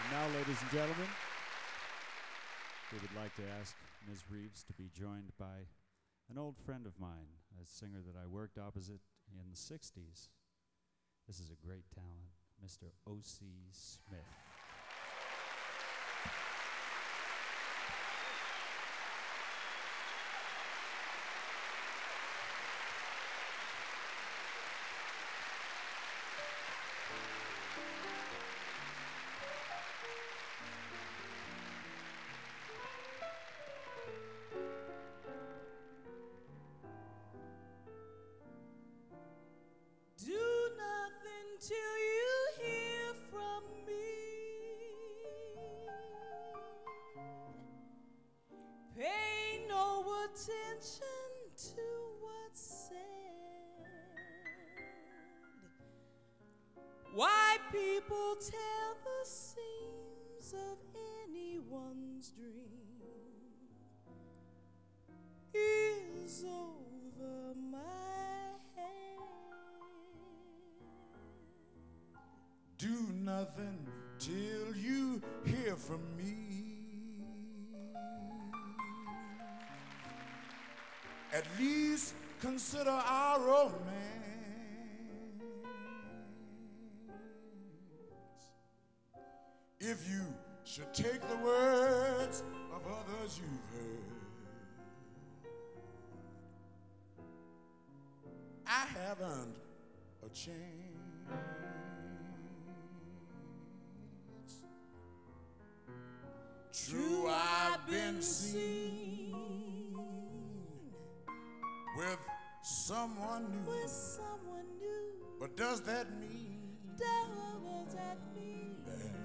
Now, ladies and gentlemen, we would like to ask Ms. Reeves to be joined by an old friend of mine, a singer that I worked opposite in the 60s. This is a great talent, Mr. O.C. Smith. Do nothing till you hear from me. Pay no attention to what's said. Why people tell the seams of anyone's dream is over my head. Do nothing till you hear from me. At least consider our romance. If you should take the words of others you've heard, I haven't a chance. True, I've been seen with someone new. With someone new, But does that mean does that mean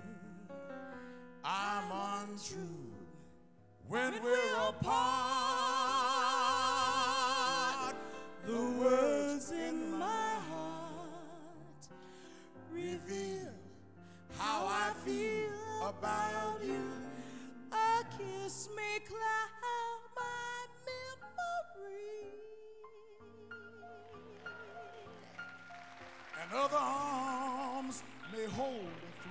I'm untrue when we're apart? the words in my heart reveal How I feel about you. a kiss may cloud my memory, And other arms may hold a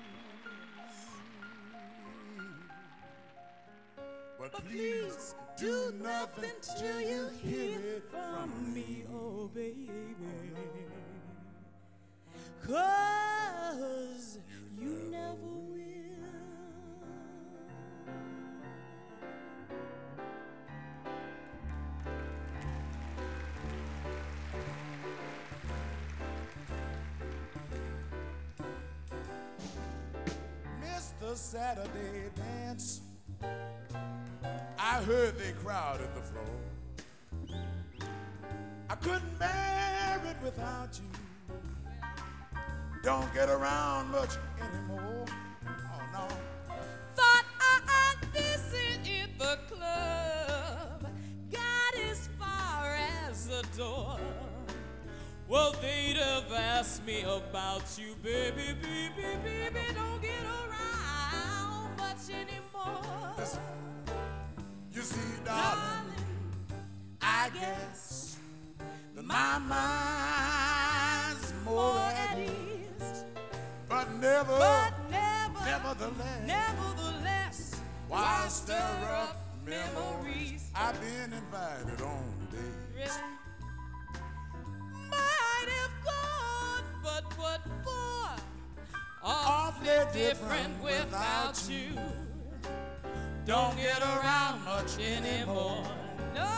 thrill. But please do nothing till you hear it from me. oh baby, 'cause you never will. Mr. Saturday dance, I heard they crowded the floor. I couldn't bear it without you. Don't get around much anymore. Oh no. Thought I'd visit in the club, got as far as the door. Well, they'd have asked me about you, baby, baby, baby. Don't get around much anymore. Listen, you see, darling, I guess that my mind's more at ease, but nevertheless, why stir up memories? I've been invited on dates. Might have gone, but what for? Awfully different without you. Don't get around much anymore. No.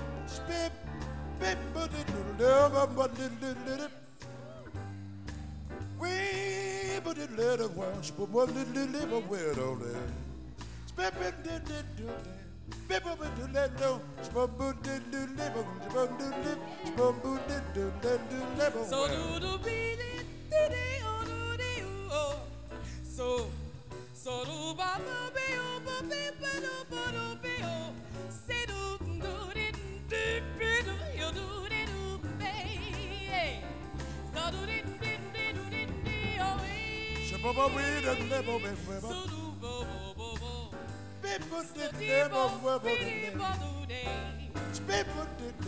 So do do be dee oh do dee oh. So do ba ba be oh ba be ba do ba do be oh. Say do do dee dee dee do you do dee do be. So do dee dee dee do dee dee oh. So do bo bo bo bo. So dee bo be bo do dee.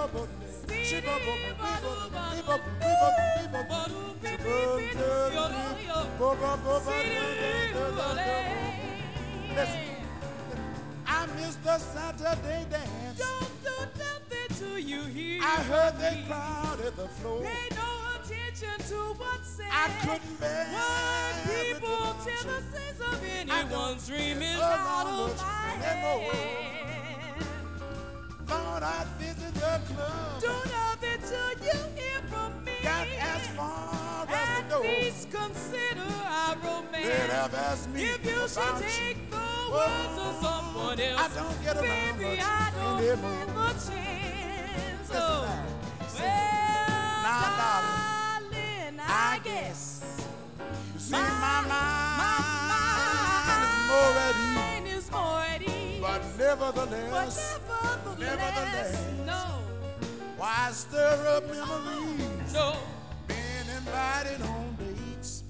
Listen, I missed the Saturday dance. Don't do nothing till you hear I heard they me. crowded the floor. Pay no attention to what's said. I couldn't bear What it people without tell you. the sense of don't anyone's dream is get out along of with my you anymore. hand. Thought I'd visit the club. Do nothing till you hear from me. Got as far as At the door. least consider our They'd romance. have asked me If you should about take you. the words of someone I else, don't get around baby, much I don't anymore. have a chance. Listen Oh, now. well, Now, darling, I guess You see, my mind is more at ease. mine is more at ease. But nevertheless, nevertheless, no, why stir up memories? no. Being invited on dates.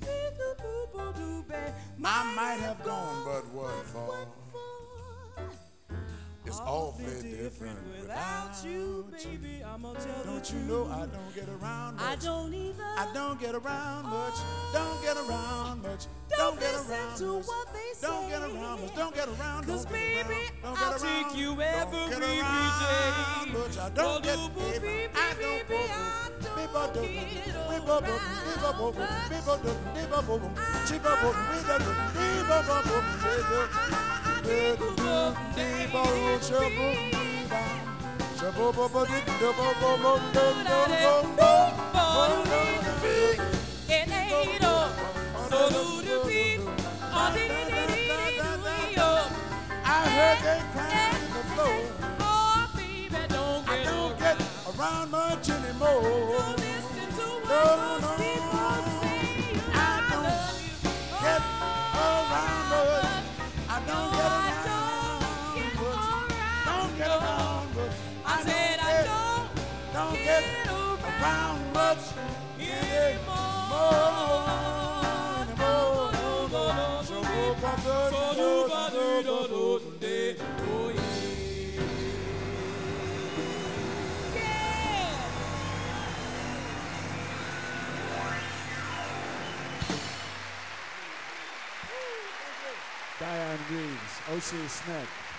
I might have gone, but what for? It's awfully different without you, baby. I'ma tell Don't you know I don't get around much? I don't either. I don't get around much. Don't get around much. Don't get listen around to much. what they Don't get say. around much. Don't get around. 'Cause don't get baby, around, don't I'll get around, take you don't every get day. around much. I don't get Baby, I don't baby, go. I People don't do. get People do. People do. around People do. People do. People do. People do. People do. People do. People do. I heard they crying in the floor. Oh, baby, don't I get don't around. get around much anymore. Don't listen to what No, those no. people say. I I don't love you. get Oh, around much. I no, don't get I around don't get much. around. Don't get No. around much. I said I don't get get around around much Diane Reeves, O.C. Smith.